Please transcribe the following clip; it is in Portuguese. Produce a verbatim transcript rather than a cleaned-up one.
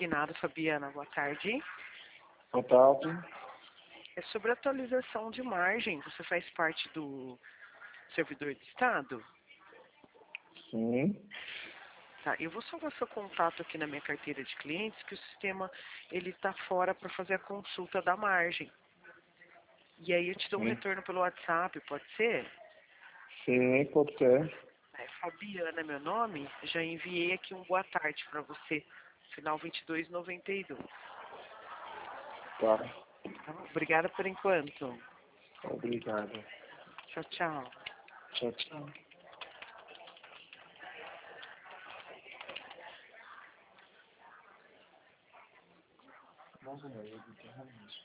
Consignado, Fabiana, boa tarde. Boa tarde. É sobre atualização de margem. Você faz parte do servidor do Estado? Sim. Tá, eu vou salvar seu contato aqui na minha carteira de clientes, que o sistema ele está fora para fazer a consulta da margem. E aí eu te dou um Sim. retorno pelo WhatsApp, pode ser? Sim, pode ser. É, Fabiana é meu nome. Já enviei aqui um boa tarde para você. Final vinte e dois noventa e dois. Tá. Tá? Obrigada por enquanto. Obrigado. Tchau, tchau. Tchau, tchau. Nossa, meu, eu